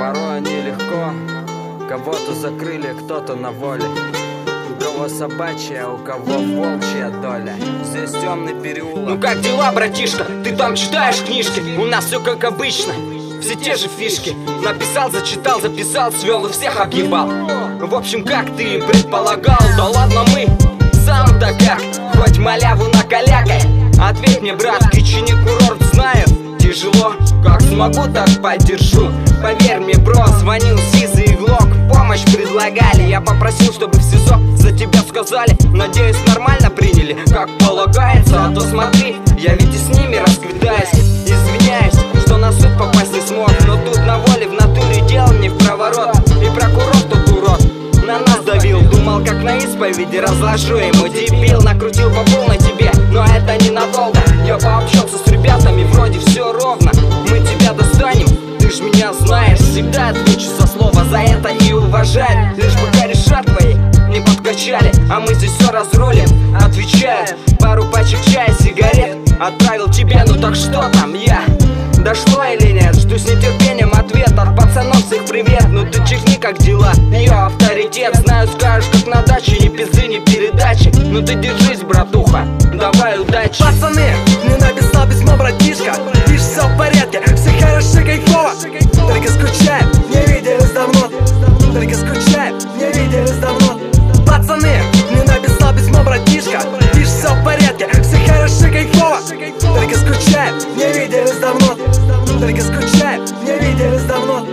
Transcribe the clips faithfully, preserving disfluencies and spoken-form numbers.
Порой нелегко, кого-то закрыли, кто-то на воле. У кого собачья, у кого волчья доля. Здесь темный переулок. Ну как дела, братишка? Ты там читаешь книжки? У нас все как обычно, все те же фишки. Написал, зачитал, записал, свел и всех объебал. В общем, как ты предполагал, да ладно мы, сам-то как, хоть маляву накалякай. Ответь мне, брат, Кичини курорт знаю. Тяжело, как смогу, так поддержу. Поверь мне, бро, звонил Сиза и Глок, помощь предлагали. Я попросил, чтобы в СИЗО за тебя сказали. Надеюсь, нормально приняли, как полагается. А то смотри, я ведь и с ними расквитаюсь. Извиняюсь, что на суд попасть не смог, но тут на воле в натуре делал не в проворот. И прокурор тот урод на нас давил. Думал, как на исповеди разложу ему, дебил. Накрутил по полной тебе, но это ненадолго. Я пообщался с ребятами, вроде все ровно. Мы тебя достанем, ты ж меня знаешь. Всегда отвечу со слова, за это и уважают. Лишь бы кореша твои не подкачали, а мы здесь все разрулим. Отвечают, пару пачек чая, сигарет отправил тебе, ну так что там я? Дошло или нет? Жду с нетерпением ответ от пацанов, всех привет. Ну ты чихни, как дела? Я авторитет, знаю, скажешь, как на даче. Ни пизды, ни передачи. Ну ты держись, братуха, давай удачи. Пацаны, мне написал письмо братишка. Пишет, все в порядке, все хорошо, кайфово. Только скучаем, не виделись давно. Только скучаем, не виделись давно. Пацаны, мне написал письмо братишка. Пишет, все в порядке, все хорошо, кайфово. Только скучаем, не виделись давно. Только скучаем, не виделись давно.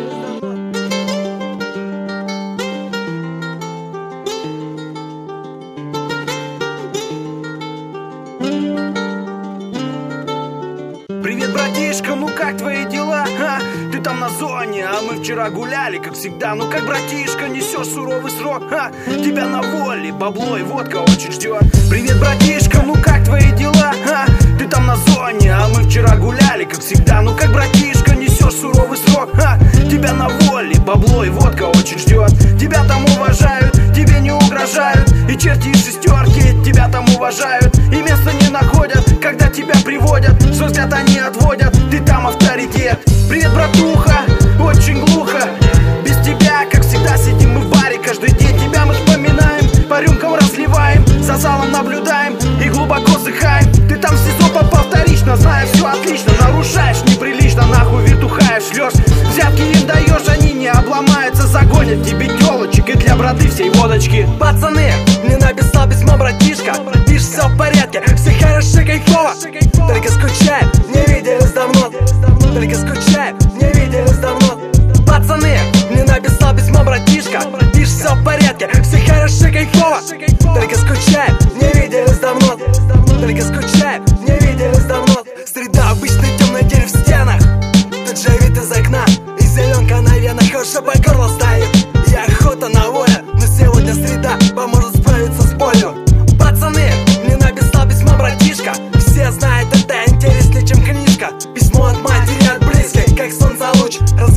Привет, братишка, ну как твои дела? Ха? Ты там на зоне, а мы вчера гуляли, как всегда. Ну как, братишка, несешь суровый срок? Ха? Тебя на воле, бабло и водка очень ждет. Привет, братишка, ну как твои дела? Ха? Ты там на зоне, а мы вчера гуляли, как всегда. Ну как, братишка, несешь суровый срок? Ха? Тебя на воле, бабло и водка очень ждет. Тебя там уважают, тебе не угрожают. И черти и шестерки тебя там уважают. И места не находят, когда тебя приводят. Свой взгляд они отводят, ты там авторитет. Привет, братуха, очень глухо. Без тебя, как всегда, сидим мы в баре. Каждый день тебя мы вспоминаем, по рюмкам разливаем, за залом наблюдаем и глубоко вздыхаем. Ты там в СИЗО попал вторично, зная все отлично. Нарушаешь неприлично, нахуй вертухаешь, шлешь. Взятки им даешь, они не обломаются. Загонят тебе телочек и для браты всей водочки. Пацаны, мне написал письмо братишка. Пишет, все в порядке, все хорошо, кайфово. Только скучаем, не виделись давно. Только скучаем, не виделись давно. Пацаны, мне написал письмо братишка. Пишет, все в порядке, все хорошо, кайфово. Только скучаем, не виделись давно. Только скучаем, не виделись давно. Среда, обычный темный день в стенах. Тут же вид из окна, и зеленка на венах уже по горло стоит. И охота на воле, но сегодня среда поможет справиться с болью. Пацаны, мне написал письмо братишка. Все знают, это интереснее, чем книжка. Письмо от матери, от близких, как солнце луч.